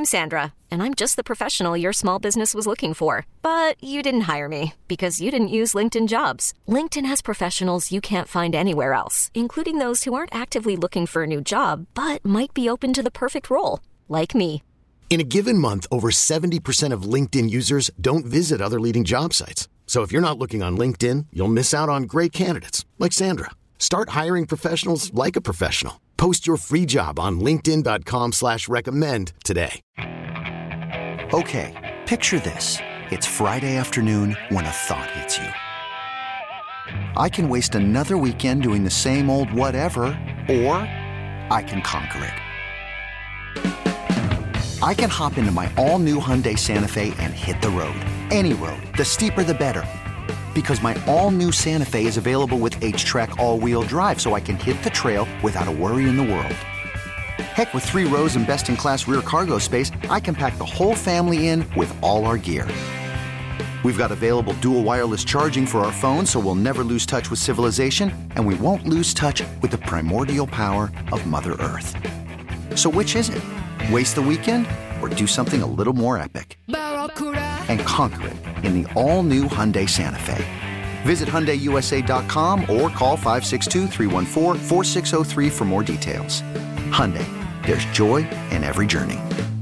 I'm Sandra, and I'm just the professional your small business was looking for. But you didn't hire me because you didn't use LinkedIn Jobs. LinkedIn has professionals you can't find anywhere else, including those who aren't actively looking for a new job, but might be open to the perfect role, like me. In a given month, over 70% of LinkedIn users don't visit other leading job sites. So if you're not looking on LinkedIn, you'll miss out on great candidates like Sandra. Start hiring professionals like a professional. Post your free job on linkedin.com/recommend today. Okay, picture this. It's Friday afternoon when a thought hits you. I can waste another weekend doing the same old whatever, or I can conquer it. I can hop into my all-new Hyundai Santa Fe and hit the road. Any road. The steeper, the better. Because my all-new Santa Fe is available with H-Track all-wheel drive, so I can hit the trail without a worry in the world. Heck, with 3 rows and best-in-class rear cargo space, I can pack the whole family in with all our gear. We've got available dual wireless charging for our phones, so we'll never lose touch with civilization, and we won't lose touch with the primordial power of Mother Earth. So which is it? Waste the weekend or do something a little more epic? And conquer it in the all-new Hyundai Santa Fe. Visit HyundaiUSA.com or call 562-314-4603 for more details. Hyundai, there's joy in every journey.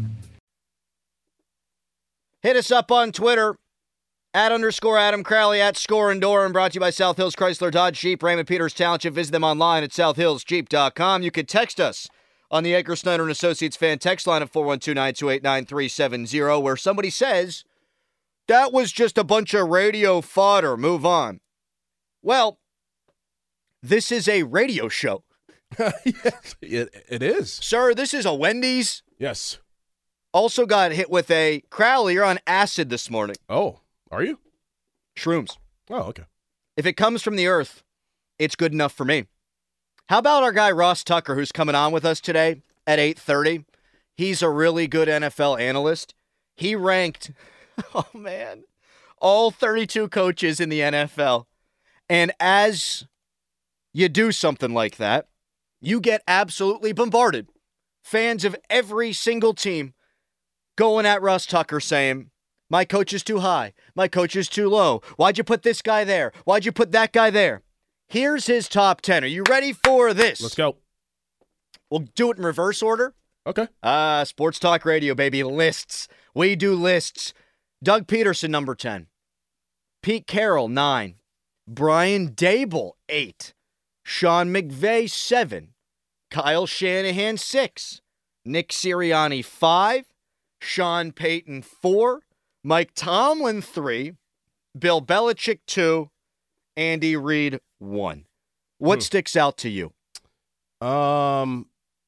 Hit us up on Twitter, @_Adam Crowley, @Score and Doran, brought to you by South Hills Chrysler Dodge Jeep, Raymond Peters Township. Visit them online at southhillsjeep.com. You can text us on the Edgar Snyder and Associates fan text line at 412-928-9370, where somebody says, that was just a bunch of radio fodder. Move on. Well, this is a radio show. Yes, it is. Sir, this is a Wendy's. Yes. Also got hit with a Crowley. You're on acid this morning. Oh, are you? Shrooms. Oh, okay. If it comes from the earth, it's good enough for me. How about our guy Ross Tucker, who's coming on with us today at 8:30? He's a really good NFL analyst. He ranked, oh man, all 32 coaches in the NFL. And as you do something like that, you get absolutely bombarded. Fans of every single team going at Ross Tucker saying, my coach is too high. My coach is too low. Why'd you put this guy there? Why'd you put that guy there? Here's his top 10. Are you ready for this? Let's go. We'll do it in reverse order. Okay. Sports Talk Radio, baby. Lists. We do lists. Doug Peterson, number 10. Pete Carroll, 9. Brian Dable, 8. Sean McVay, 7. Kyle Shanahan, 6. Nick Sirianni, 5. Sean Payton, 4. Mike Tomlin, 3. Bill Belichick, 2. Andy Reid, 1. What sticks out to you? Probably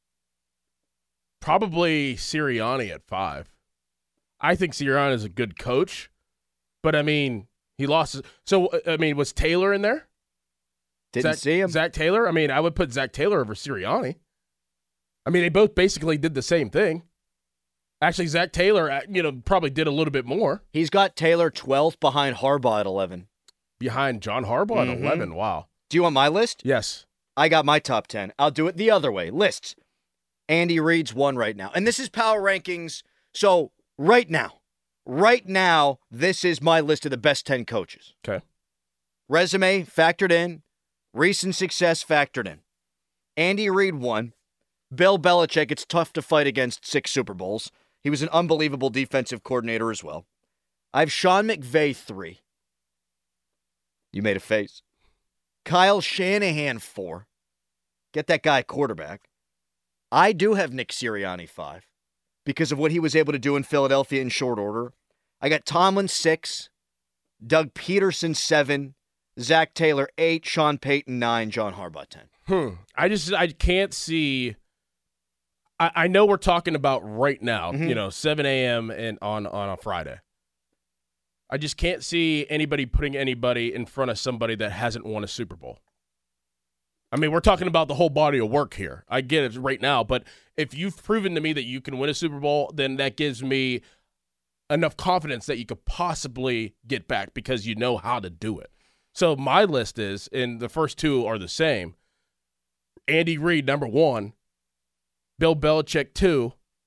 Sirianni at 5. I think Sirianni is a good coach, but I mean, he lost. So, I mean, was Taylor in there? Didn't see him. Zach Taylor? I mean, I would put Zach Taylor over Sirianni. I mean, they both basically did the same thing. Actually, Zach Taylor, probably did a little bit more. He's got Taylor 12th behind Harbaugh at 11. Behind John Harbaugh at 11. Wow. Do you want my list? Yes. I got my top 10. I'll do it the other way. Lists. Andy Reid's 1 right now. And this is power rankings. So right now, this is my list of the best 10 coaches. Okay. Resume factored in. Recent success factored in. Andy Reid 1. Bill Belichick, it's tough to fight against 6 Super Bowls. He was an unbelievable defensive coordinator as well. I have Sean McVay 3. You made a face. Kyle Shanahan 4. Get that guy a quarterback. I do have Nick Sirianni 5 because of what he was able to do in Philadelphia in short order. I got Tomlin 6, Doug Peterson 7, Zach Taylor 8, Sean Payton 9, John Harbaugh 10. I can't see. I know we're talking about right now, 7 a.m. and on a Friday. I just can't see anybody putting anybody in front of somebody that hasn't won a Super Bowl. I mean, we're talking about the whole body of work here. I get it right now, but if you've proven to me that you can win a Super Bowl, then that gives me enough confidence that you could possibly get back because you know how to do it. So my list is, and the first 2 are the same, Andy Reid, number 1, Bill Belichick, 2,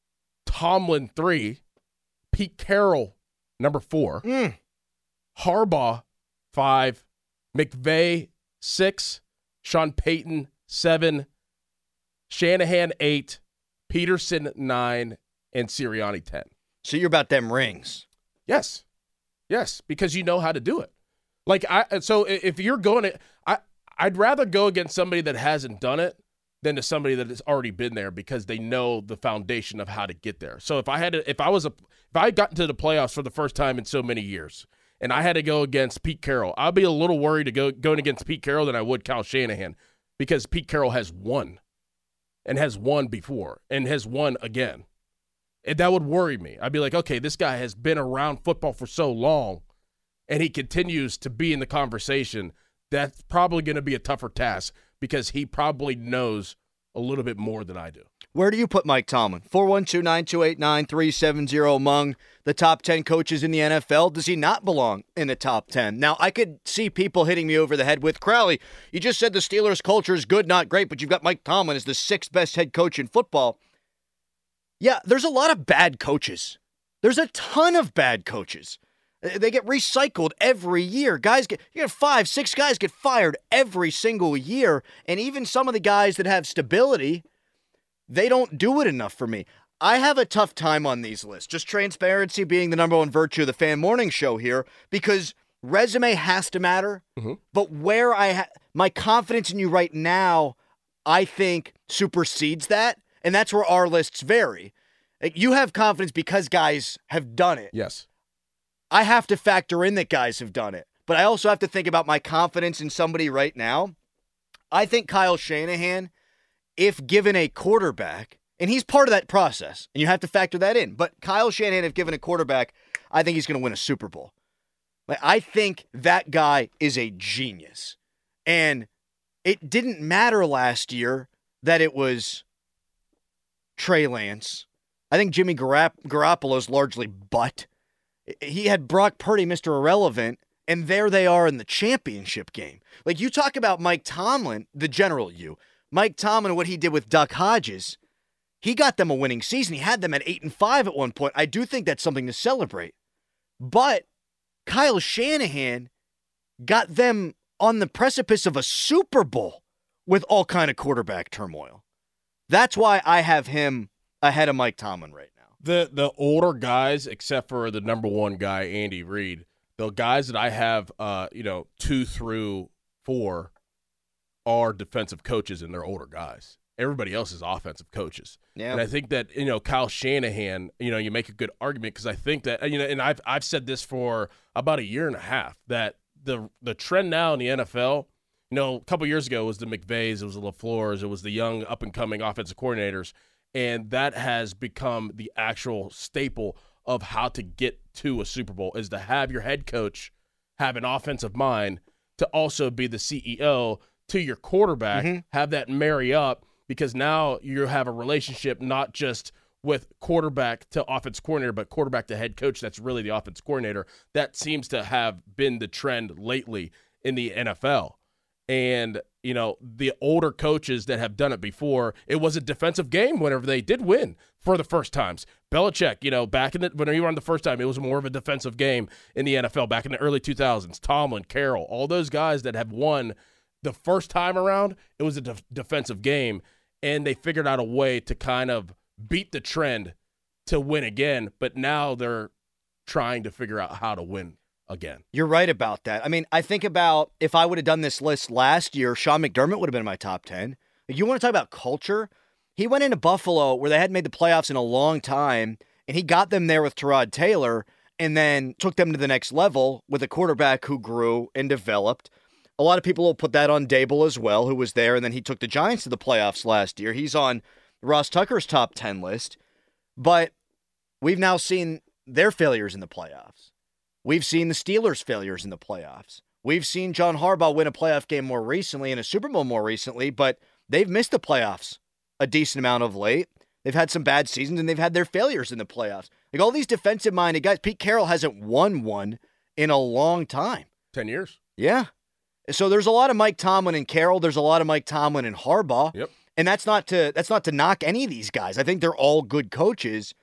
Tomlin 3, Pete Carroll number 4, Harbaugh 5, McVay 6, Sean Payton 7, Shanahan 8, Peterson 9, and Sirianni 10. So you're about them rings. Yes, because you know how to do it. So if you're going to, I'd rather go against somebody that hasn't done it than to somebody that has already been there because they know the foundation of how to get there. So if I got into the playoffs for the first time in so many years, and I had to go against Pete Carroll, I'd be a little worried going against Pete Carroll than I would Kyle Shanahan because Pete Carroll has won, and has won before, and has won again. And that would worry me. I'd be like, okay, this guy has been around football for so long, and he continues to be in the conversation. That's probably going to be a tougher task because he probably knows a little bit more than I do. Where do you put Mike Tomlin? 412-928-9370 among the top 10 coaches in the NFL. Does he not belong in the top 10? Now, I could see people hitting me over the head with, Crowley, you just said the Steelers' culture is good, not great, but you've got Mike Tomlin as the 6th best head coach in football. Yeah, there's a lot of bad coaches. There's a ton of bad coaches. They get recycled every year. You get 5, 6 guys get fired every single year. And even some of the guys that have stability, they don't do it enough for me. I have a tough time on these lists. Just transparency being the number one virtue of the Fan Morning Show here, because resume has to matter. Mm-hmm. But where my confidence in you right now, I think supersedes that. And that's where our lists vary. You have confidence because guys have done it. Yes. I have to factor in that guys have done it. But I also have to think about my confidence in somebody right now. I think Kyle Shanahan, if given a quarterback, and he's part of that process, and you have to factor that in, but Kyle Shanahan, if given a quarterback, I think he's going to win a Super Bowl. I think that guy is a genius. And it didn't matter last year that it was Trey Lance. I think Jimmy Garoppolo's largely butt. He had Brock Purdy, Mr. Irrelevant, and there they are in the championship game. Like, you talk about Mike Tomlin, the general Mike Tomlin, what he did with Duck Hodges, he got them a winning season. He had them at 8-5 at one point. I do think that's something to celebrate. But Kyle Shanahan got them on the precipice of a Super Bowl with all kind of quarterback turmoil. That's why I have him ahead of Mike Tomlin right now. The older guys, except for the number one guy, Andy Reid, the guys that I have, 2 through 4 are defensive coaches, and they're older guys. Everybody else is offensive coaches. Yeah. And I think that, Kyle Shanahan, you make a good argument because I think that, and I've said this for about a year and a half, that the trend now in the NFL, a couple years ago it was the McVays, it was the LaFleurs, it was the young up-and-coming offensive coordinators. And that has become the actual staple of how to get to a Super Bowl, is to have your head coach have an offensive mind, to also be the CEO to your quarterback, have that marry up, because now you have a relationship not just with quarterback to offense coordinator, but quarterback to head coach. That's really the offense coordinator. That seems to have been the trend lately in the NFL. And, the older coaches that have done it before, it was a defensive game whenever they did win for the first times. Belichick, back when he won the first time, it was more of a defensive game in the NFL back in the early 2000s. Tomlin, Carroll, all those guys that have won the first time around, it was a defensive game, and they figured out a way to kind of beat the trend to win again, but now they're trying to figure out how to win again. You're right about that. I mean, I think about if I would have done this list last year, Sean McDermott would have been in my top 10. You want to talk about culture? He went into Buffalo where they hadn't made the playoffs in a long time, and he got them there with Tyrod Taylor and then took them to the next level with a quarterback who grew and developed. A lot of people will put that on Dable as well, who was there, and then he took the Giants to the playoffs last year. He's on Ross Tucker's top 10 list, but we've now seen their failures in the playoffs. We've seen the Steelers' failures in the playoffs. We've seen John Harbaugh win a playoff game more recently and a Super Bowl more recently, but they've missed the playoffs a decent amount of late. They've had some bad seasons, and they've had their failures in the playoffs. Like, all these defensive-minded guys, Pete Carroll hasn't won one in a long time. 10 years. Yeah. So there's a lot of Mike Tomlin and Carroll. There's a lot of Mike Tomlin and Harbaugh. Yep. And that's not to knock any of these guys. I think they're all good coaches.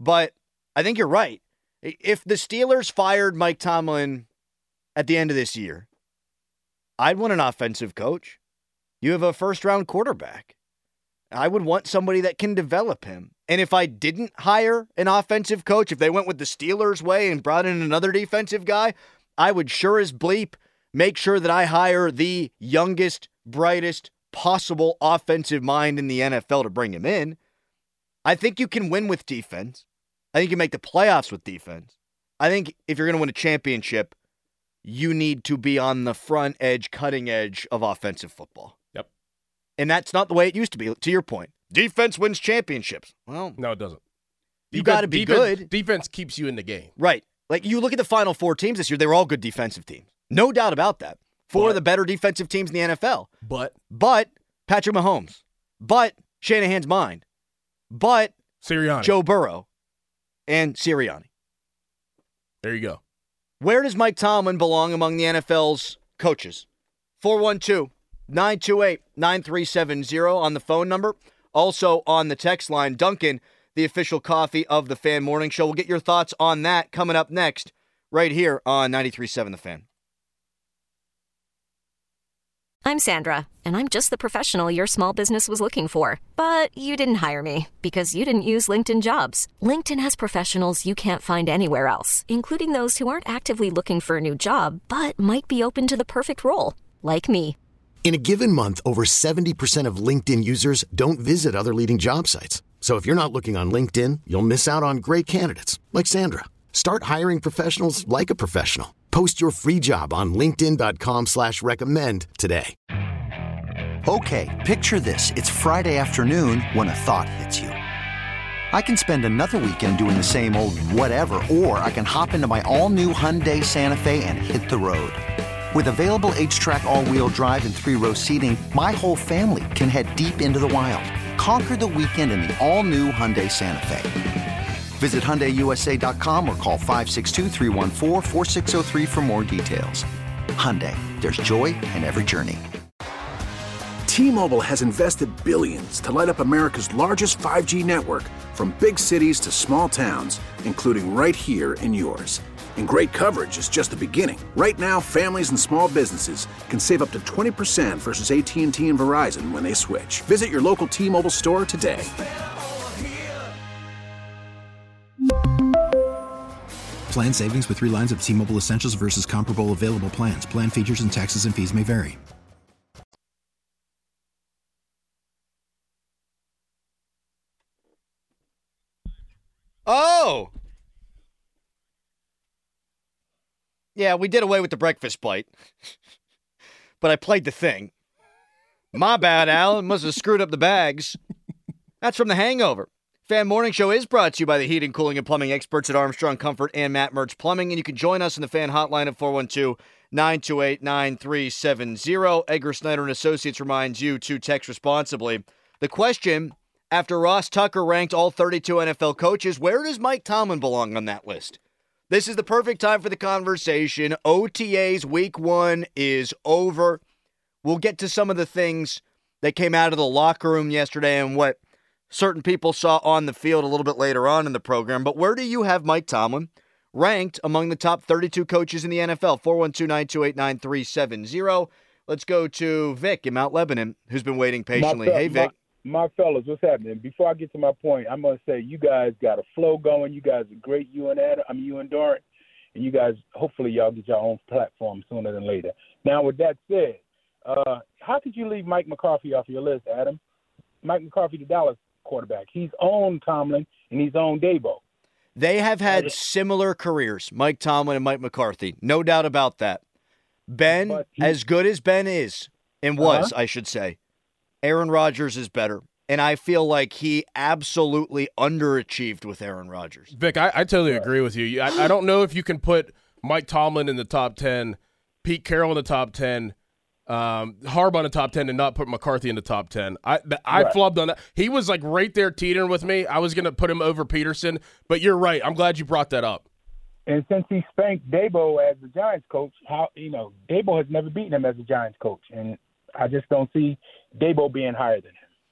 But I think you're right. If the Steelers fired Mike Tomlin at the end of this year, I'd want an offensive coach. You have a first-round quarterback. I would want somebody that can develop him. And if I didn't hire an offensive coach, if they went with the Steelers way and brought in another defensive guy, I would sure as bleep make sure that I hire the youngest, brightest possible offensive mind in the NFL to bring him in. I think you can win with defense. I think you make the playoffs with defense. I think if you're going to win a championship, you need to be on the front edge, cutting edge of offensive football. Yep. And that's not the way it used to be, to your point. Defense wins championships. Well, no, it doesn't. You got to be good. Defense keeps you in the game. Right. Like, you look at the Final Four teams this year, they were all good defensive teams. No doubt about that. Four of the better defensive teams in the NFL. But Patrick Mahomes. But Shanahan's mind. But Sirianni. Joe Burrow. And Sirianni. There you go. Where does Mike Tomlin belong among the NFL's coaches? 412-928-9370 on the phone number. Also on the text line, Duncan, the official coffee of the Fan Morning Show. We'll get your thoughts on that coming up next, right here on 93.7 The Fan. I'm Sandra, and I'm just the professional your small business was looking for. But you didn't hire me because you didn't use LinkedIn Jobs. LinkedIn has professionals you can't find anywhere else, including those who aren't actively looking for a new job, but might be open to the perfect role, like me. In a given month, over 70% of LinkedIn users don't visit other leading job sites. So if you're not looking on LinkedIn, you'll miss out on great candidates like Sandra. Start hiring professionals like a professional. Post your free job on linkedin.com/recommend today. Okay, picture this. It's Friday afternoon when a thought hits you. I can spend another weekend doing the same old whatever, or I can hop into my all-new Hyundai Santa Fe and hit the road. With available H-Track all-wheel drive and 3-row seating, my whole family can head deep into the wild. Conquer the weekend in the all-new Hyundai Santa Fe. Visit HyundaiUSA.com or call 562-314-4603 for more details. Hyundai, there's joy in every journey. T-Mobile has invested billions to light up America's largest 5G network, from big cities to small towns, including right here in yours. And great coverage is just the beginning. Right now, families and small businesses can save up to 20% versus AT&T and Verizon when they switch. Visit your local T-Mobile store today. Plan savings with 3 lines of T-Mobile Essentials versus comparable available plans. Plan features and taxes and fees may vary. Oh! Yeah, we did away with the breakfast bite. But I played the thing. My bad, Alan. Must have screwed up the bags. That's from The Hangover. Fan Morning Show is brought to you by the heating, cooling, and plumbing experts at Armstrong Comfort and Matt Mertz Plumbing. And you can join us in the Fan Hotline at 412-928-9370. Edgar Snyder and Associates reminds you to text responsibly. The question, after Ross Tucker ranked all 32 NFL coaches, where does Mike Tomlin belong on that list? This is the perfect time for the conversation. OTAs week 1 is over. We'll get to some of the things that came out of the locker room yesterday and what certain people saw on the field a little bit later on in the program. But where do you have Mike Tomlin ranked among the top 32 coaches in the NFL? 412-928-9370. Let's go to Vic in Mount Lebanon, who's been waiting patiently. Hey, Vic. My fellas, what's happening? Before I get to my point, I'm going to say you guys got a flow going. You guys are great, you and Dorn. And you guys, hopefully y'all get your own platform sooner than later. Now, with that said, how could you leave Mike McCarthy off your list, Adam? Mike McCarthy, the Dallas quarterback. He's owned Tomlin, and he's owned Dabo. They have had similar careers, Mike Tomlin and Mike McCarthy. No doubt about that. Ben, as good as Ben is, and was, I should say, Aaron Rodgers is better. And I feel like he absolutely underachieved with Aaron Rodgers. Vic, I totally agree with you. I don't know if you can put Mike Tomlin in the top 10, Pete Carroll in the top 10, Harbaugh in the top 10, and not put McCarthy in the top 10. I flubbed on that. He was like right there teetering with me. I was going to put him over Peterson, but you're right. I'm glad you brought that up. And since he spanked Dabo as the Giants coach, Dabo has never beaten him as a Giants coach. And I just don't see Dabo being higher than him.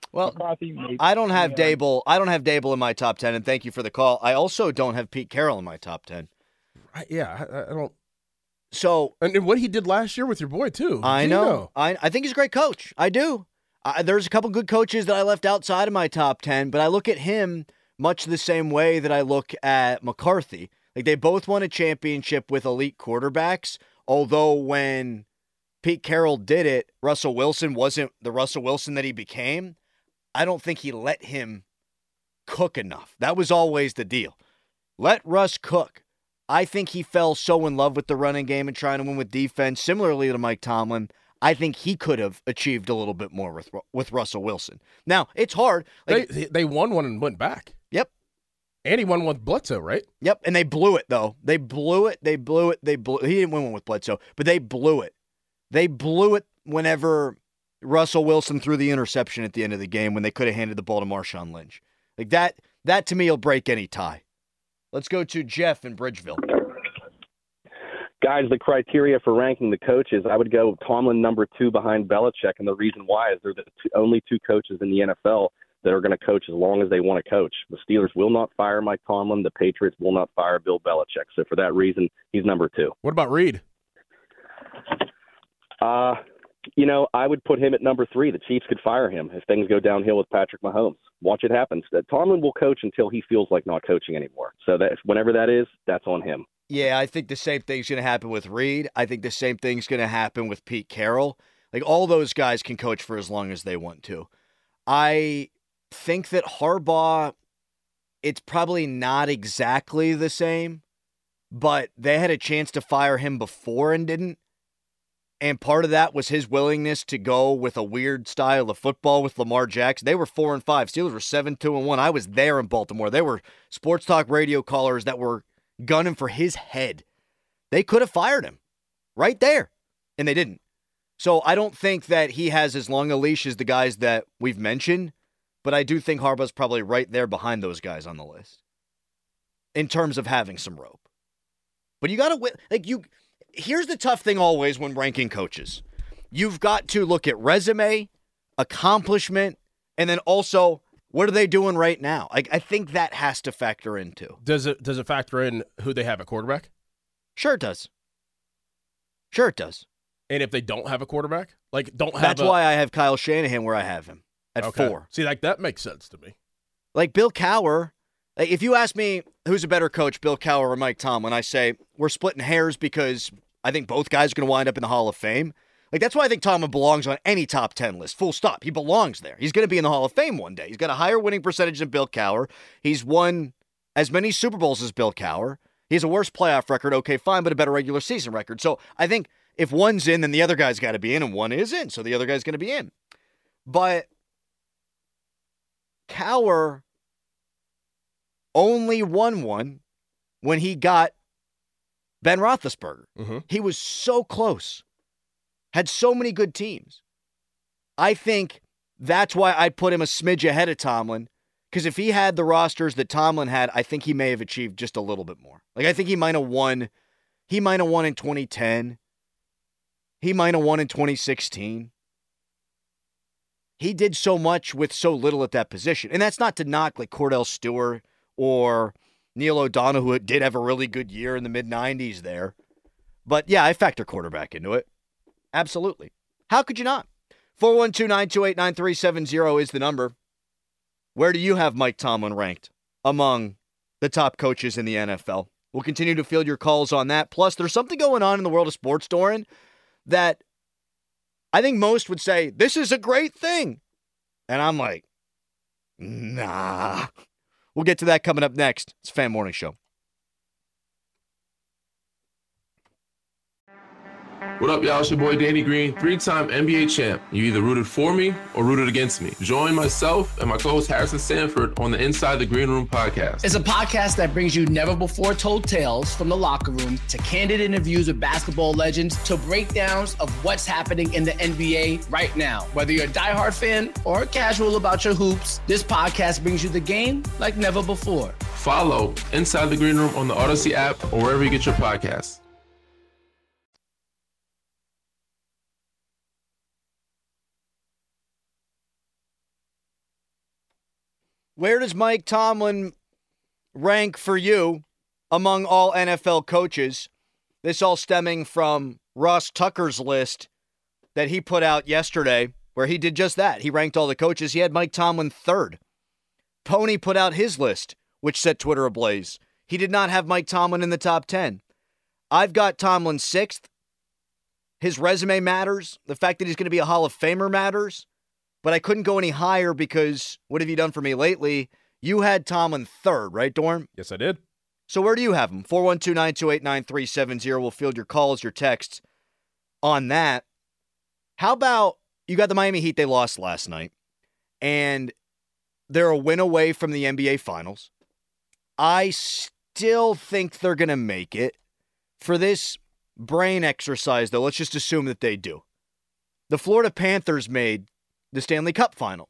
Well, McCarthy, maybe. I don't have Dable. I don't have Dable in my top 10, and thank you for the call. I also don't have Pete Carroll in my top 10. I don't. So, and what he did last year with your boy too. I know. I think he's a great coach. I do. There's a couple good coaches that I left outside of my top 10, but I look at him much the same way that I look at McCarthy. Like, they both won a championship with elite quarterbacks, although when Pete Carroll did it, Russell Wilson wasn't the Russell Wilson that he became. I don't think he let him cook enough. That was always the deal. Let Russ cook. I think he fell so in love with the running game and trying to win with defense, similarly to Mike Tomlin. I think he could have achieved a little bit more with Russell Wilson. Now, it's hard. Like, they won one and went back. Yep. And he won one with Bledsoe, right? Yep, and they blew it, though. They blew it. He didn't win one with Bledsoe, but they blew it. They blew it whenever Russell Wilson threw the interception at the end of the game when they could have handed the ball to Marshawn Lynch. Like that to me will break any tie. Let's go to Jeff in Bridgeville. Guys, the criteria for ranking the coaches, I would go Tomlin number 2 behind Belichick, and the reason why is they're the only 2 coaches in the NFL that are going to coach as long as they want to coach. The Steelers will not fire Mike Tomlin. The Patriots will not fire Bill Belichick. So for that reason, he's number 2. What about Reed? I would put him at number 3. The Chiefs could fire him if things go downhill with Patrick Mahomes. Watch it happen. Tomlin will coach until he feels like not coaching anymore. So that whenever that is, that's on him. Yeah, I think the same thing's going to happen with Reed. I think the same thing's going to happen with Pete Carroll. Like, all those guys can coach for as long as they want to. I think that Harbaugh, it's probably not exactly the same, but they had a chance to fire him before and didn't. And part of that was his willingness to go with a weird style of football with Lamar Jackson. They were 4-5. Steelers were 7-2-1. I was there in Baltimore. They were sports talk radio callers that were gunning for his head. They could have fired him right there, and they didn't. So I don't think that he has as long a leash as the guys that we've mentioned, but I do think Harbaugh's probably right there behind those guys on the list in terms of having some rope. But you got to here's the tough thing always when ranking coaches. You've got to look at resume, accomplishment, and then also what are they doing right now? I think that has to factor in too. Does it factor in who they have at quarterback? Sure it does. Sure it does. And if they don't have a quarterback? That's why I have Kyle Shanahan where I have him at 4. See, that makes sense to me. Like Bill Cowher, if you ask me who's a better coach, Bill Cowher or Mike Tomlin, I say we're splitting hairs because I think both guys are going to wind up in the Hall of Fame. Like, that's why I think Tomlin belongs on any top 10 list. Full stop. He belongs there. He's going to be in the Hall of Fame one day. He's got a higher winning percentage than Bill Cowher. He's won as many Super Bowls as Bill Cowher. He has a worse playoff record. Okay, fine, but a better regular season record. So I think if one's in, then the other guy's got to be in, and one is in, so the other guy's going to be in. But Cowher only won one when he got Ben Roethlisberger. Mm-hmm. He was so close. Had so many good teams. I think that's why I'd put him a smidge ahead of Tomlin, because if he had the rosters that Tomlin had, I think he may have achieved just a little bit more. Like, I think he might have won. He might have won in 2010. He might have won in 2016. He did so much with so little at that position. And that's not to knock like Cordell Stewart or Neil O'Donnell, who did have a really good year in the mid-90s there. But yeah, I factor quarterback into it. Absolutely. How could you not? 412-928-9370 is the number. Where do you have Mike Tomlin ranked among the top coaches in the NFL? We'll continue to field your calls on that. Plus, there's something going on in the world of sports, Doran, that I think most would say, this is a great thing. And I'm like, nah. We'll get to that coming up next. It's Fan Morning Show. What up, y'all? It's your boy Danny Green, 3-time NBA champ. You either rooted for me or rooted against me. Join myself and my co-host Harrison Sanford on the Inside the Green Room podcast. It's a podcast that brings you never-before-told tales from the locker room to candid interviews with basketball legends to breakdowns of what's happening in the NBA right now. Whether you're a diehard fan or casual about your hoops, this podcast brings you the game like never before. Follow Inside the Green Room on the Odyssey app or wherever you get your podcasts. Where does Mike Tomlin rank for you among all NFL coaches? This all stemming from Ross Tucker's list that he put out yesterday, where he did just that. He ranked all the coaches. He had Mike Tomlin third. Pony put out his list, which set Twitter ablaze. He did not have Mike Tomlin in the top 10. I've got Tomlin sixth. His resume matters. The fact that he's going to be a Hall of Famer matters. But I couldn't go any higher because what have you done for me lately? You had Tomlin third, right, Dorm? Yes, I did. So where do you have him? 412-928-9370. We'll field your calls, your texts on that. How about you got the Miami Heat? They lost last night. And they're a win away from the NBA Finals. I still think they're going to make it. For this brain exercise, though, let's just assume that they do. The Florida Panthers made the Stanley Cup final.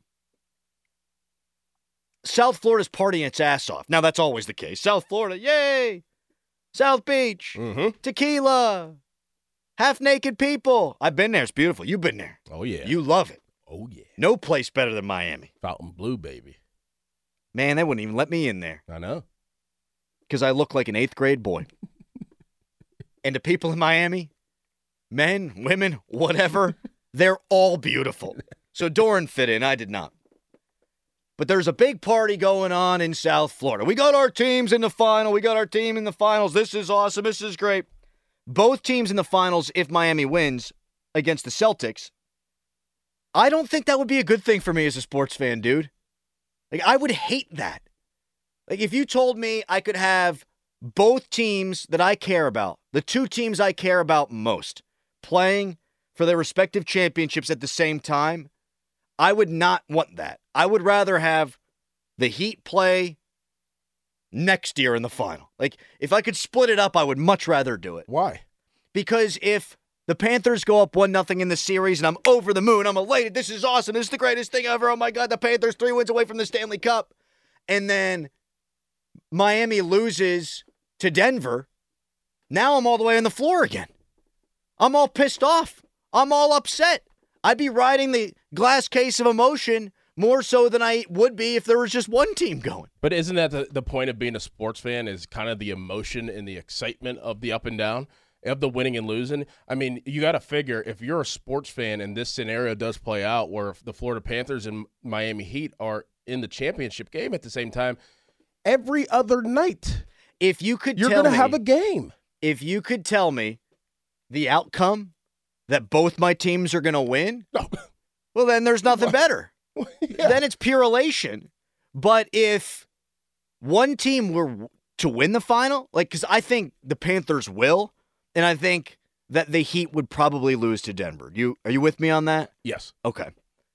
South Florida's partying its ass off. Now, that's always the case. South Florida, yay! South Beach, tequila, half-naked people. I've been there. It's beautiful. You've been there. Oh, yeah. You love it. Oh, yeah. No place better than Miami. Fountain Blue, baby. Man, they wouldn't even let me in there. I know. Because I look like an 8th grade boy. And the people in Miami, men, women, whatever, they're all beautiful. So Doran fit in. I did not. But there's a big party going on in South Florida. We got our teams in the final. We got our team in the finals. This is awesome. This is great. Both teams in the finals, if Miami wins against the Celtics, I don't think that would be a good thing for me as a sports fan, dude. Like, I would hate that. Like, if you told me I could have both teams that I care about, the two teams I care about most, playing for their respective championships at the same time, I would not want that. I would rather have the Heat play next year in the final. Like, if I could split it up, I would much rather do it. Why? Because if the Panthers go up 1-0 in the series and I'm over the moon, I'm elated, this is awesome, this is the greatest thing ever, oh my God, the Panthers 3 wins away from the Stanley Cup, and then Miami loses to Denver, now I'm all the way on the floor again. I'm all pissed off. I'm all upset. I'd be riding the glass case of emotion more so than I would be if there was just one team going. But isn't that the point of being a sports fan is kind of the emotion and the excitement of the up and down, of the winning and losing? I mean, you got to figure if you're a sports fan and this scenario does play out where the Florida Panthers and Miami Heat are in the championship game at the same time, every other night, if you could you're going to have a game. If you could tell me the outcome that both my teams are going to win, well, then there's nothing better. Yeah. Then it's pure elation. But if one team were to win the final, like, because I think the Panthers will, and I think that the Heat would probably lose to Denver. Are you with me on that? Yes. Okay.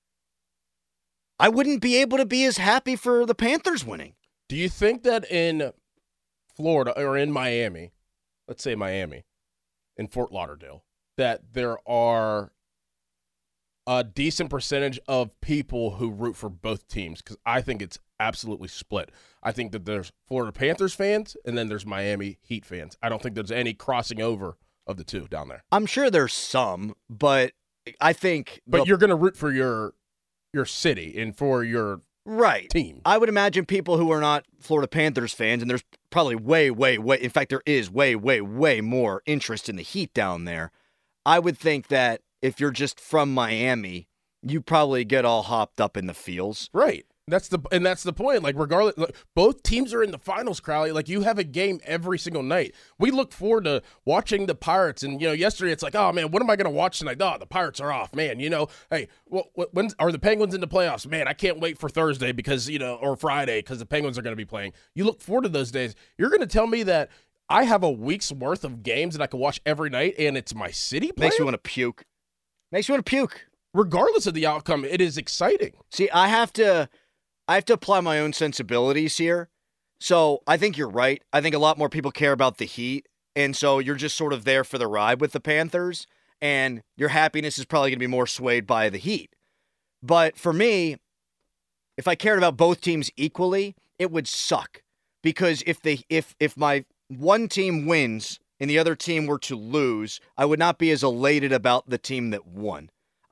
I wouldn't be able to be as happy for the Panthers winning. Do you think that in Florida or in Miami, let's say Miami, in Fort Lauderdale, that there are a decent percentage of people who root for both teams? Because I think it's absolutely split. I think that there's Florida Panthers fans and then there's Miami Heat fans. I don't think there's any crossing over of the two down there. I'm sure there's some, but I think... But you're going to root for your city and for your team. I would imagine people who are not Florida Panthers fans, and there's probably way, in fact, there is way more interest in the Heat down there. I would think that if you're just from Miami, you probably get all hopped up in the feels. Right. That's the point. Like, regardless, look, both teams are in the finals, Crowley. Like, you have a game every single night. We look forward to watching the Pirates. And, yesterday it's like, oh, man, what am I going to watch tonight? Oh, the Pirates are off, man. Hey, when are the Penguins in the playoffs? Man, I can't wait for Thursday because, or Friday because the Penguins are going to be playing. You look forward to those days. You're going to tell me that I have a week's worth of games that I can watch every night and it's my city playing? Makes you want to puke. Regardless of the outcome, it is exciting. See, I have to apply my own sensibilities here. So I think you're right. I think a lot more people care about the Heat. And so you're just sort of there for the ride with the Panthers. And your happiness is probably going to be more swayed by the Heat. But for me, if I cared about both teams equally, it would suck. Because if my one team wins and the other team were to lose, I would not be as elated about the team that won.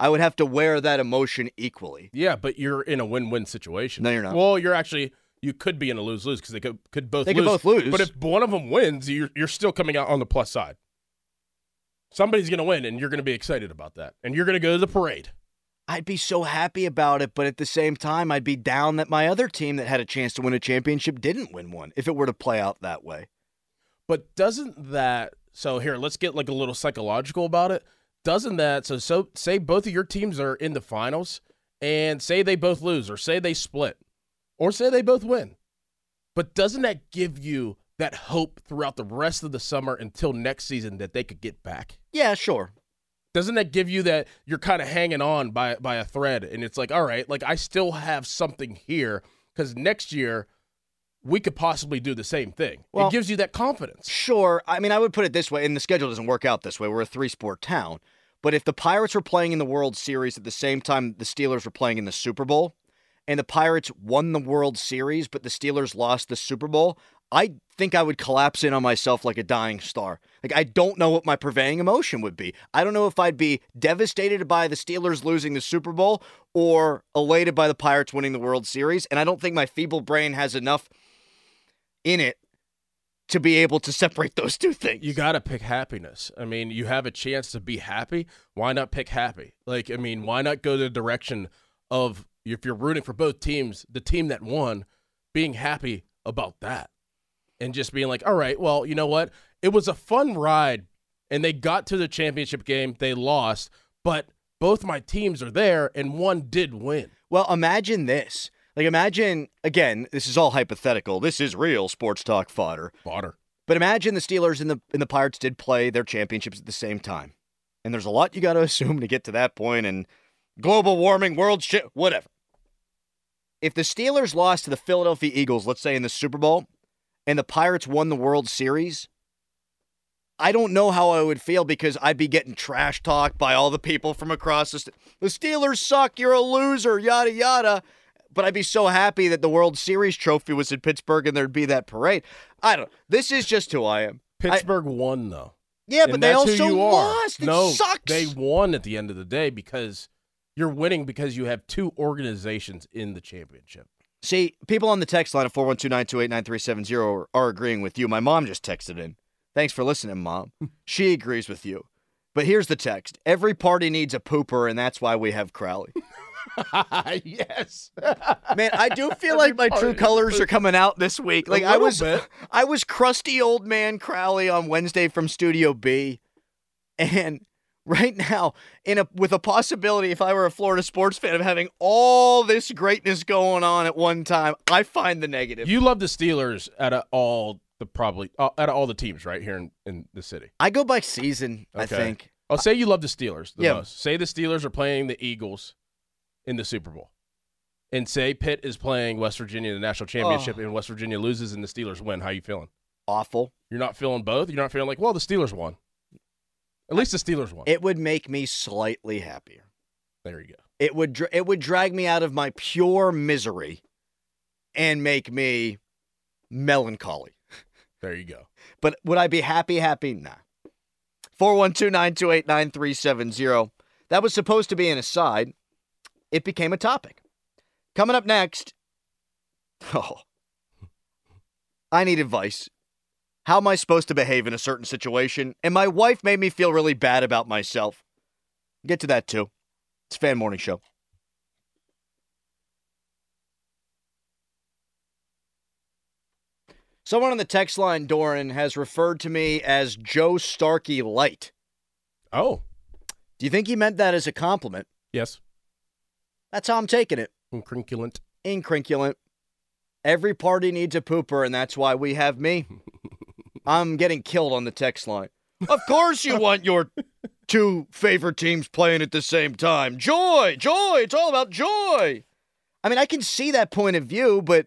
I would have to wear that emotion equally. Yeah, but you're in a win-win situation. No, you're not. Well, you could be in a lose-lose because they could both lose. They could both lose. But if one of them wins, you're still coming out on the plus side. Somebody's going to win, and you're going to be excited about that. And you're going to go to the parade. I'd be so happy about it, but at the same time, I'd be down that my other team that had a chance to win a championship didn't win one, if it were to play out that way. But doesn't that – so here, let's get like a little psychological about it. Doesn't that – so say both of your teams are in the finals, and say they both lose, or say they split, or say they both win. But doesn't that give you that hope throughout the rest of the summer until next season that they could get back? Yeah, sure. Doesn't that give you that you're kind of hanging on by a thread, and it's like, all right, like I still have something here because next year we could possibly do the same thing. Well, it gives you that confidence. Sure. I mean, I would put it this way, and the schedule doesn't work out this way. We're a 3-sport town. But if the Pirates were playing in the World Series at the same time the Steelers were playing in the Super Bowl, and the Pirates won the World Series, but the Steelers lost the Super Bowl, I think I would collapse in on myself like a dying star. Like, I don't know what my prevailing emotion would be. I don't know if I'd be devastated by the Steelers losing the Super Bowl or elated by the Pirates winning the World Series. And I don't think my feeble brain has enough in it to be able to separate those two things. You got to pick happiness. I mean, you have a chance to be happy. Why not pick happy? Like, I mean, why not go the direction of, if you're rooting for both teams, the team that won, being happy about that? And just being like, all right, well, you know what? It was a fun ride, and they got to the championship game. They lost, but both my teams are there, and one did win. Well, imagine this. Like, imagine, again, this is all hypothetical. This is real sports talk fodder. But imagine the Steelers and the Pirates did play their championships at the same time. And there's a lot you got to assume to get to that point, and global warming, world shit, whatever. If the Steelers lost to the Philadelphia Eagles, let's say in the Super Bowl, and the Pirates won the World Series, I don't know how I would feel because I'd be getting trash talked by all the people from across the Steelers suck, you're a loser, yada, yada. But I'd be so happy that the World Series trophy was in Pittsburgh and there'd be that parade. I don't know. This is just who I am. Pittsburgh won, though. Yeah, but they also lost. It no, sucks. They won at the end of the day because you're winning because you have two organizations in the championship. See, people on the text line at 412-928-9370 are agreeing with you. My mom just texted in. Thanks for listening, Mom. She agrees with you. But here's the text. Every party needs a pooper, and that's why we have Crowley. Yes. Man, I do feel like my true colors are coming out this week. Like I was crusty old man Crowley on Wednesday from Studio B. And right now, with a possibility, if I were a Florida sports fan, of having all this greatness going on at one time, I find the negative. You love the Steelers out of all the teams right here in the city. I go by season, okay. I think. I'll say you love the Steelers the most. Say the Steelers are playing the Eagles in the Super Bowl. And say Pitt is playing West Virginia in the national championship and West Virginia loses and the Steelers win. How you feeling? Awful. You're not feeling both? You're not feeling like, well, the Steelers won. At least the Steelers won. It would make me slightly happier. There you go. It would drag me out of my pure misery and make me melancholy. There you go. But would I be happy? Nah. 412-928-9370. That was supposed to be an aside. It became a topic. Coming up next, I need advice. How am I supposed to behave in a certain situation? And my wife made me feel really bad about myself. Get to that too. It's Fan Morning Show. Someone on the text line, Doran, has referred to me as Joe Starkey Light. Oh. Do you think he meant that as a compliment? Yes. That's how I'm taking it. Incrinculant. Every party needs a pooper, and that's why we have me. I'm getting killed on the text line. Of course you want your two favorite teams playing at the same time. Joy! It's all about joy! I mean, I can see that point of view, but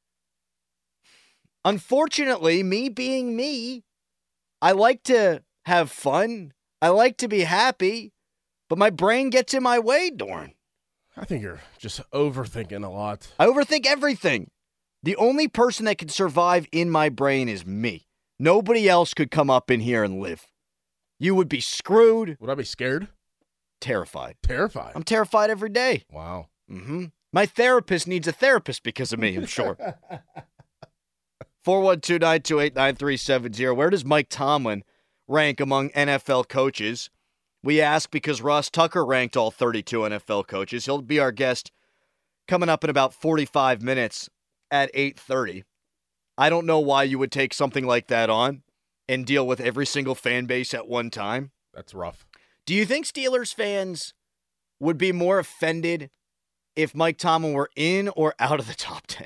unfortunately, me being me, I like to have fun. I like to be happy, but my brain gets in my way, Dorn. I think you're just overthinking a lot. I overthink everything. The only person that can survive in my brain is me. Nobody else could come up in here and live. You would be screwed. Would I be scared? terrified. Terrified? I'm terrified every day. Wow. Mm-hmm. My therapist needs a therapist because of me, I'm sure. 412-928-9370. Where does Mike Tomlin rank among NFL coaches? We ask because Ross Tucker ranked all 32 NFL coaches. He'll be our guest coming up in about 45 minutes at 8:30. I don't know why you would take something like that on and deal with every single fan base at one time. That's rough. Do you think Steelers fans would be more offended if Mike Tomlin were in or out of the top 10?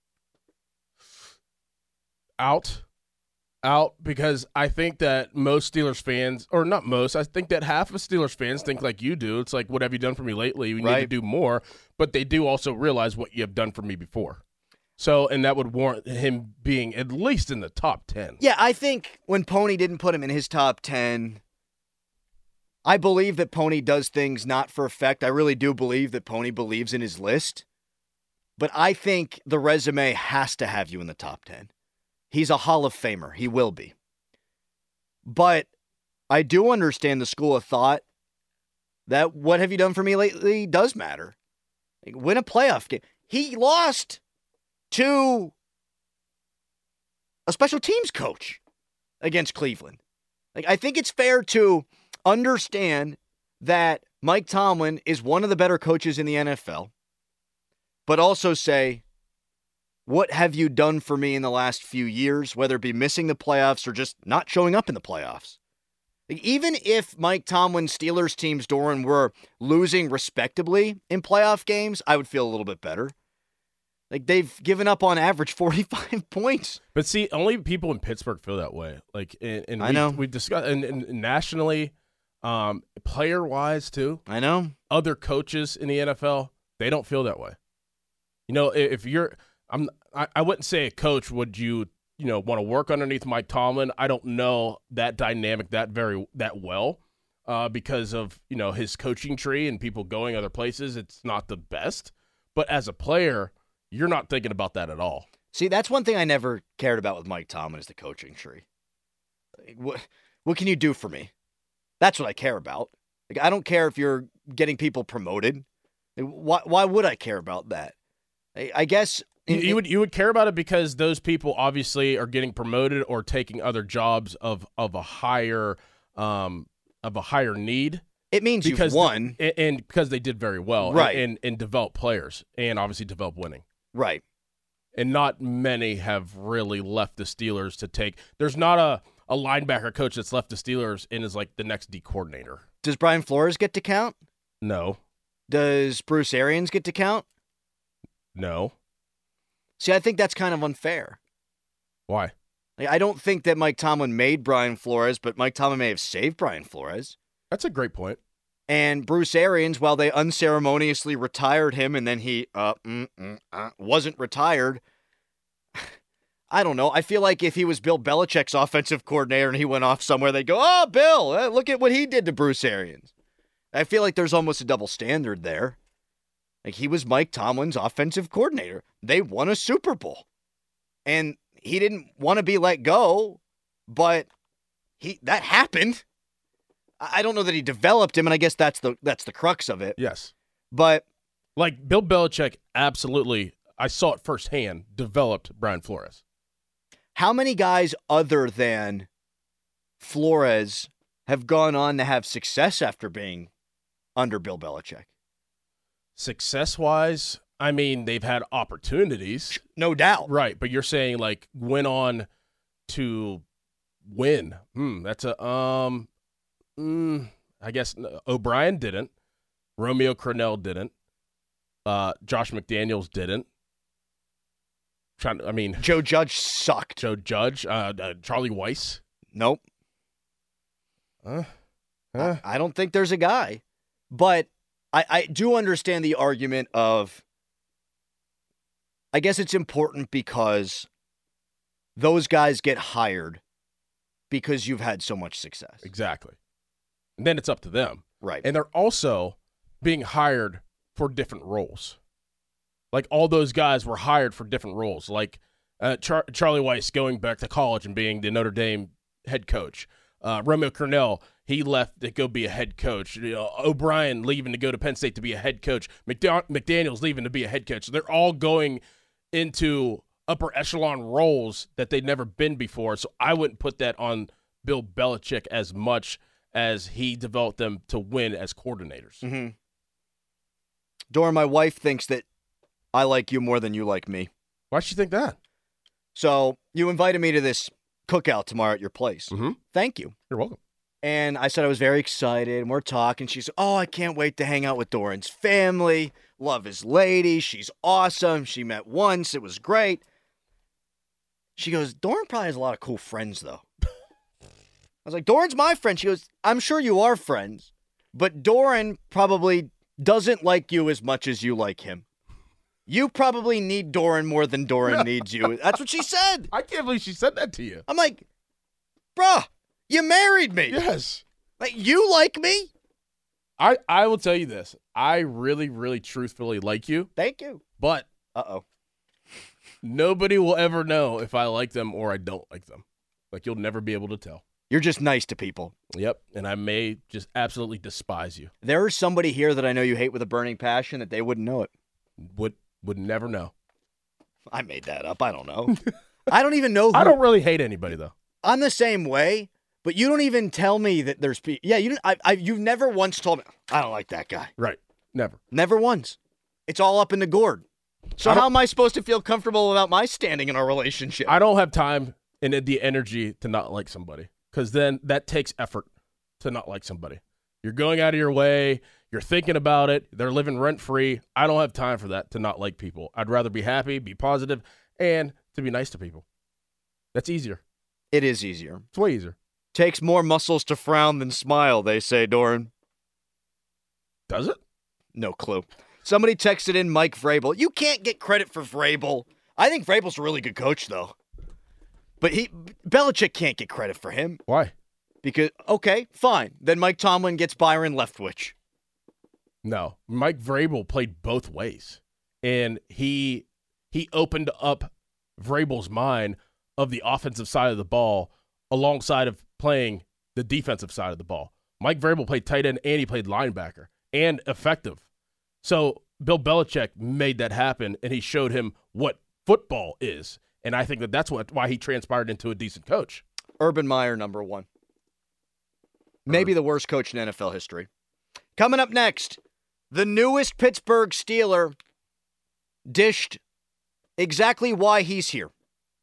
Out, because I think that most Steelers fans, or not most, I think that half of Steelers fans think like you do. It's like, what have you done for me lately? We need to do more. But they do also realize what you have done for me before. So, and that would warrant him being at least in the top 10. Yeah, I think when Pony didn't put him in his top 10, I believe that Pony does things not for effect. I really do believe that Pony believes in his list. But I think the resume has to have you in the top 10. He's a Hall of Famer. He will be. But I do understand the school of thought that what have you done for me lately does matter. Like, win a playoff game. He lost to a special teams coach against Cleveland. Like, I think it's fair to understand that Mike Tomlin is one of the better coaches in the NFL, but also say, what have you done for me in the last few years, whether it be missing the playoffs or just not showing up in the playoffs? Like, even if Mike Tomlin's Steelers teams, Doran, were losing respectably in playoff games, I would feel a little bit better. Like, they've given up on average 45 points. But see, only people in Pittsburgh feel that way. Like, and I know. We've discussed, and nationally, player-wise too. I know. Other coaches in the NFL, they don't feel that way. You know, if you're, I wouldn't say a coach would you want to work underneath Mike Tomlin. I don't know that dynamic that well because of his coaching tree and people going other places. It's not the best, but as a player, you're not thinking about that at all. See, that's one thing I never cared about with Mike Tomlin is the coaching tree. Like, what can you do for me? That's what I care about. Like, I don't care if you're getting people promoted. Why would I care about that? I guess you would care about it because those people obviously are getting promoted or taking other jobs of a higher need. It means you've won, and because they did very well, right? And develop players, and obviously develop winning, right? And not many have really left the Steelers to take. There's not a linebacker coach that's left the Steelers and is like the next D coordinator. Does Brian Flores get to count? No. Does Bruce Arians get to count? No. See, I think that's kind of unfair. Why? Like, I don't think that Mike Tomlin made Brian Flores, but Mike Tomlin may have saved Brian Flores. That's a great point. And Bruce Arians, while they unceremoniously retired him and then he wasn't retired, I don't know. I feel like if he was Bill Belichick's offensive coordinator and he went off somewhere, they'd go, oh, Bill, look at what he did to Bruce Arians. I feel like there's almost a double standard there. Like, he was Mike Tomlin's offensive coordinator. They won a Super Bowl. And he didn't want to be let go, but that happened. I don't know that he developed him, and I guess that's the crux of it. Yes. But like Bill Belichick absolutely, I saw it firsthand, developed Brian Flores. How many guys other than Flores have gone on to have success after being under Bill Belichick? Success-wise, I mean, they've had opportunities. No doubt. Right, but you're saying, like, went on to win. That's a, I guess O'Brien didn't. Romeo Crennel didn't. Josh McDaniels didn't. Joe Judge sucked. Joe Judge. Charlie Weiss. Nope. I don't think there's a guy. But I do understand the argument of, I guess it's important because those guys get hired because you've had so much success. Exactly. And then it's up to them. Right. And they're also being hired for different roles. Like, all those guys were hired for different roles. Like Charlie Weiss going back to college and being the Notre Dame head coach. Romeo Cornell, he left to go be a head coach. O'Brien leaving to go to Penn State to be a head coach. McDaniels leaving to be a head coach. So they're all going into upper echelon roles that they'd never been before. So I wouldn't put that on Bill Belichick as much as he developed them to win as coordinators. Mm-hmm. Dora, my wife thinks that I like you more than you like me. Why'd she think that? So you invited me to this cookout tomorrow at your place. Mm-hmm. Thank you. You're welcome. And I said I was very excited, and we're talking. She said, I can't wait to hang out with Doran's family. Love his lady. She's awesome. She met once. It was great. She goes, Doran probably has a lot of cool friends, though. I was like, Doran's my friend. She goes, I'm sure you are friends, but Doran probably doesn't like you as much as you like him. You probably need Doran more than Doran needs you. That's what she said. I can't believe she said that to you. I'm like, bruh, you married me. Yes. Like, you like me? I will tell you this. I really, really truthfully like you. Thank you. But nobody will ever know if I like them or I don't like them. Like, you'll never be able to tell. You're just nice to people. Yep, and I may just absolutely despise you. There is somebody here that I know you hate with a burning passion that they wouldn't know it. Would never know. I made that up. I don't know. I don't even know who. I don't really hate anybody, though. I'm the same way, but you don't even tell me that there's people. Yeah, you've never once told me, I don't like that guy. Right, never. Never once. It's all up in the gourd. So how am I supposed to feel comfortable about my standing in our relationship? I don't have time and the energy to not like somebody. Because then that takes effort to not like somebody. You're going out of your way. You're thinking about it. They're living rent-free. I don't have time for that to not like people. I'd rather be happy, be positive, and to be nice to people. That's easier. It is easier. It's way easier. Takes more muscles to frown than smile, they say, Doran. Does it? No clue. Somebody texted in Mike Vrabel. You can't get credit for Vrabel. I think Vrabel's a really good coach, though. But Belichick can't get credit for him. Why? Because, okay, fine. Then Mike Tomlin gets Byron Leftwich. No. Mike Vrabel played both ways. And he opened up Vrabel's mind of the offensive side of the ball alongside of playing the defensive side of the ball. Mike Vrabel played tight end and he played linebacker and effective. So Bill Belichick made that happen, and he showed him what football is. And I think that's why he transpired into a decent coach. Urban Meyer, number one. Maybe the worst coach in NFL history. Coming up next, the newest Pittsburgh Steeler dished exactly why he's here.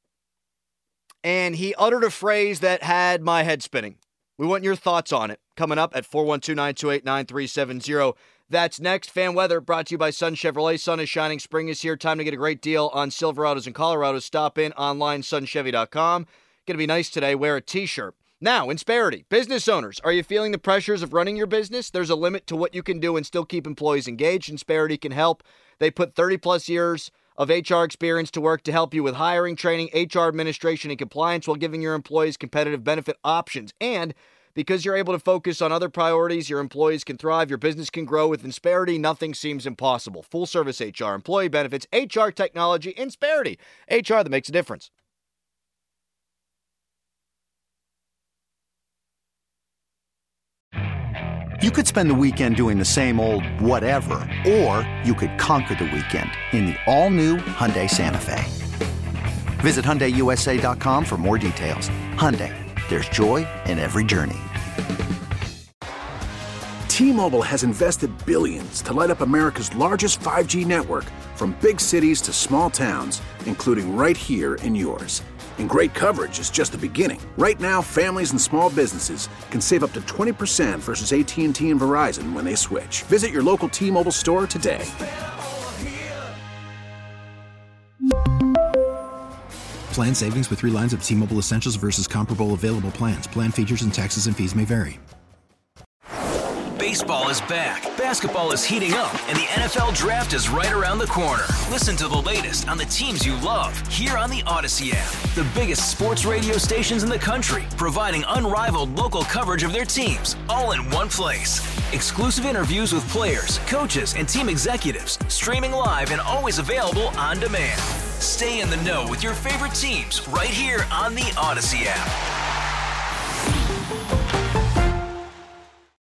And he uttered a phrase that had my head spinning. We want your thoughts on it. Coming up at 412-928-9370. That's next. Fan weather brought to you by Sun Chevrolet. Sun is shining. Spring is here. Time to get a great deal on Silverados and Colorados. Stop in online, sunchevy.com. Going to be nice today. Wear a t-shirt. Now, Insperity. Business owners, are you feeling the pressures of running your business? There's a limit to what you can do and still keep employees engaged. Insperity can help. They put 30-plus years of HR experience to work to help you with hiring, training, HR administration, and compliance while giving your employees competitive benefit options. And because you're able to focus on other priorities, your employees can thrive, your business can grow. With Insperity, nothing seems impossible. Full-service HR, employee benefits, HR technology, Insperity. HR that makes a difference. You could spend the weekend doing the same old whatever, or you could conquer the weekend in the all-new Hyundai Santa Fe. Visit HyundaiUSA.com for more details. Hyundai, there's joy in every journey. T-Mobile has invested billions to light up America's largest 5G network, from big cities to small towns, including right here in yours. And great coverage is just the beginning. Right now, families and small businesses can save up to 20% versus AT&T and Verizon when they switch. Visit your local T-Mobile store today. Plan savings with 3 lines of T-Mobile Essentials versus comparable available plans. Plan features and taxes and fees may vary. Baseball is back, basketball is heating up, and the NFL Draft is right around the corner. Listen to the latest on the teams you love here on the Odyssey app. The biggest sports radio stations in the country, providing unrivaled local coverage of their teams, all in one place. Exclusive interviews with players, coaches, and team executives, streaming live and always available on demand. Stay in the know with your favorite teams right here on the Odyssey app.